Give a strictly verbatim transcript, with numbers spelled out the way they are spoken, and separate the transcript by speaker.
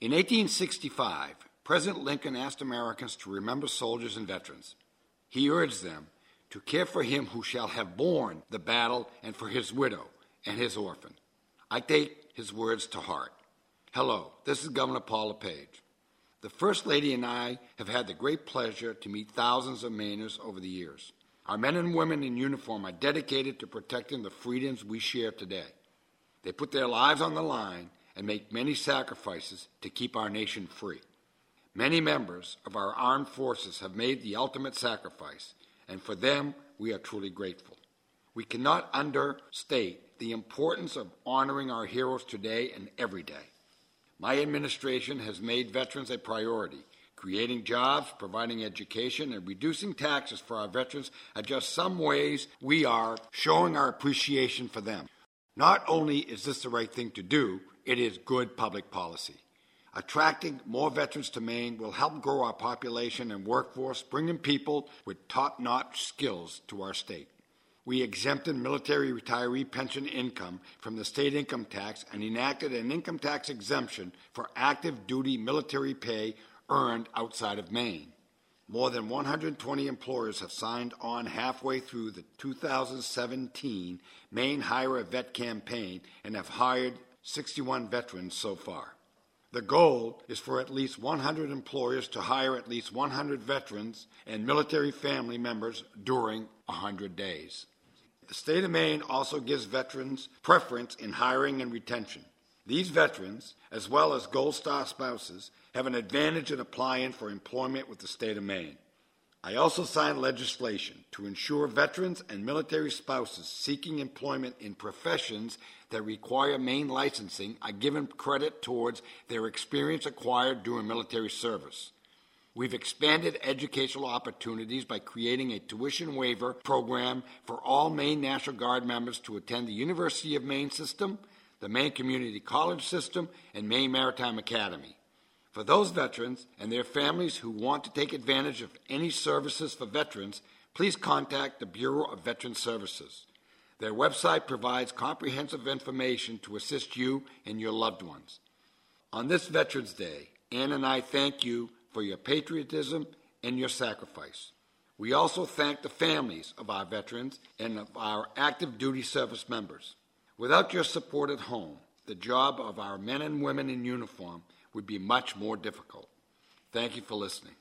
Speaker 1: In eighteen sixty-five, President Lincoln asked Americans to remember soldiers and veterans. He urged them to care for him who shall have borne the battle and for his widow and his orphan. I take his words to heart. Hello, this is Governor Paul LePage. The First Lady and I have had the great pleasure to meet thousands of Mainers over the years. Our men and women in uniform are dedicated to protecting the freedoms we share today. They put their lives on the line and make many sacrifices to keep our nation free. Many members of our armed forces have made the ultimate sacrifice, and for them we are truly grateful. We cannot understate the importance of honoring our heroes today and every day. My administration has made veterans a priority. Creating jobs, providing education, and reducing taxes for our veterans are just some ways we are showing our appreciation for them. Not only is this the right thing to do, it is good public policy. Attracting more veterans to Maine will help grow our population and workforce, bringing people with top-notch skills to our state. We exempted military retiree pension income from the state income tax and enacted an income tax exemption for active duty military pay earned outside of Maine. More than one hundred twenty employers have signed on halfway through the two thousand seventeen Maine Hire a Vet campaign and have hired sixty-one veterans so far. The goal is for at least one hundred employers to hire at least one hundred veterans and military family members during one hundred days. The state of Maine also gives veterans preference in hiring and retention. These veterans, as well as Gold Star spouses, have an advantage in applying for employment with the state of Maine. I also signed legislation to ensure veterans and military spouses seeking employment in professions that require Maine licensing are given credit towards their experience acquired during military service. We've expanded educational opportunities by creating a tuition waiver program for all Maine National Guard members to attend the University of Maine system, the Maine Community College system, and Maine Maritime Academy. For those veterans and their families who want to take advantage of any services for veterans, please contact the Bureau of Veteran Services. Their website provides comprehensive information to assist you and your loved ones. On this Veterans Day, Ann and I thank you for your patriotism and your sacrifice. We also thank the families of our veterans and of our active duty service members. Without your support at home, the job of our men and women in uniform would be much more difficult. Thank you for listening.